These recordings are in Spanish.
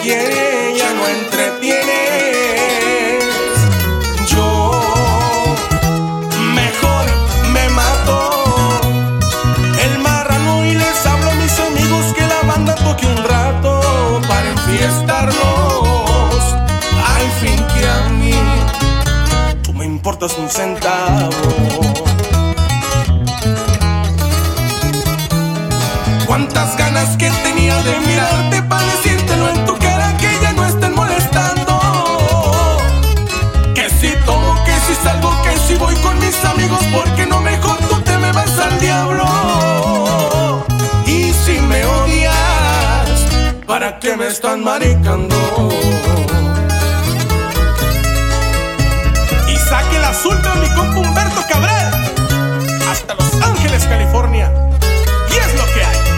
quiere, ya no entretiene. Yo mejor me mato el marrano y les hablo a mis amigos que la banda toque un rato para enfiestarlos. Al fin que a mí tú me importas un centavo. Cuántas ganas que tenía de mirarte para decírtelo en tu cara, que ya no estén molestando. Que si tomo, que si salgo, que si voy con mis amigos, porque no mejor tú te me vas al diablo. Y si me odias, ¿para qué me están maricando? Y saque la azulta a mi compa Humberto Cabrera hasta Los Ángeles, California. Y es lo que hay.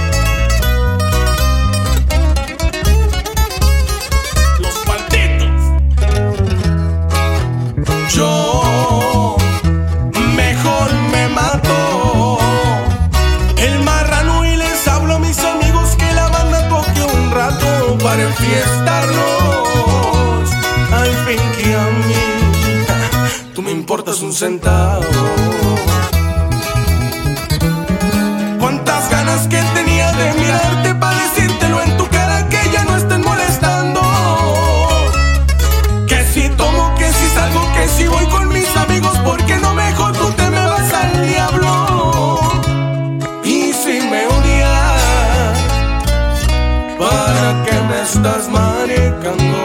Yo mejor me mato el marrano y les hablo a mis amigos que la banda toque un rato para enfiestarlos. Al fin que a mí tú me importas un centavo. Cuántas ganas que tenía de mirarte para decírtelo en tu cara, que ya no estén molestando. Que si tomo, que si salgo, que si voy con mis amigos, porque no mejor tú te me vas al diablo. Y si me odias, ¿para qué me estás maricando?